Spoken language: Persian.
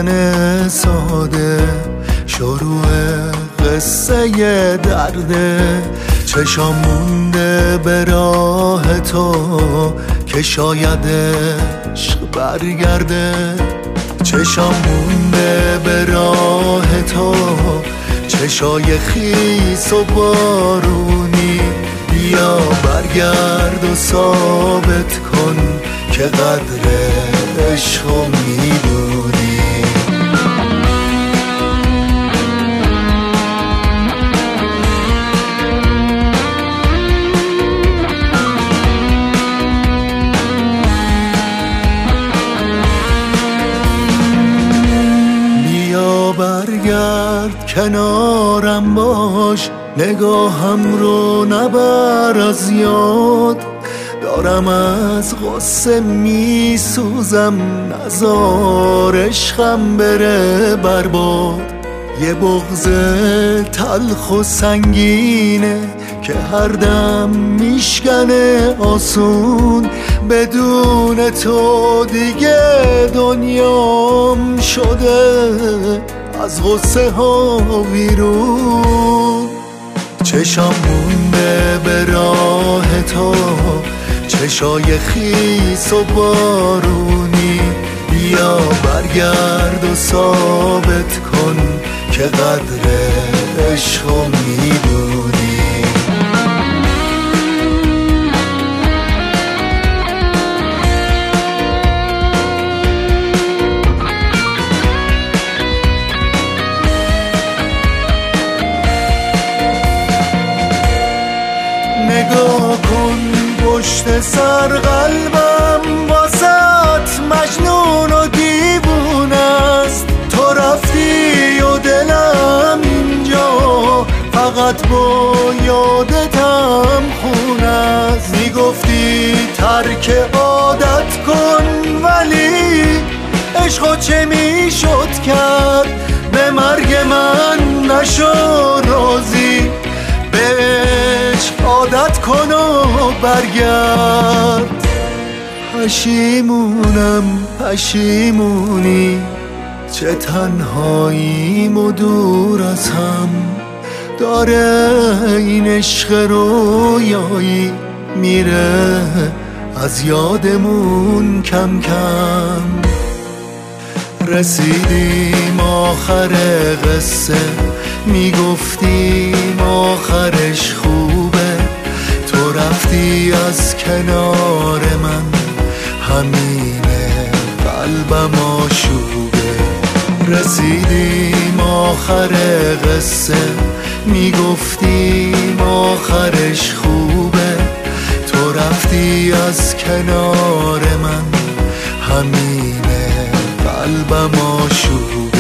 زن ساده شروع قصه درده. چشام مونده به راه تو که شاید عشق برگرده. چشام مونده به راه تو، چشای خیس و بارونی. بیا برگرد و ثابت کن که قدر عشقو میدونی. بیا برگرد کنارم باش، نگاهم رو نبر از یاد. دارم از غصه میسوزم، نزار عشقم بره برباد. یه بغض تلخ و سنگینه که هر دم میشکنه آسون. بدون تو دیگه دنیام شده از غصه ها بیرون. چشام مونده به راه تو، چشای خیس و بارونی. بیا برگرد و ثابت کن که قدر عشقو میدونی. نگاه کن پشت سر قلبم واسط مجنون و دیوونه است. تو رفتی و دلم اینجا فقط با یادتم خونه است. میگفتی ترک عادت کن، ولی عشقو چه میشد کرد؟ به مرگ من نشو راضی، به عشق عادت کن و برگرد. پشیمونم پشیمونی، چه تنهاییم و دور از هم. داره این عشق رویایی میره از یادمون کم کم. رسیدیم آخر قصه، میگفتیم آخرش خوبه. تو رفتی از کنار من، همینه قلبم آشوبه. رسیدیم آخر قصه، میگفتیم آخرش خوبه. تو رفتی از کنار من، همینه قلبم آشوبه.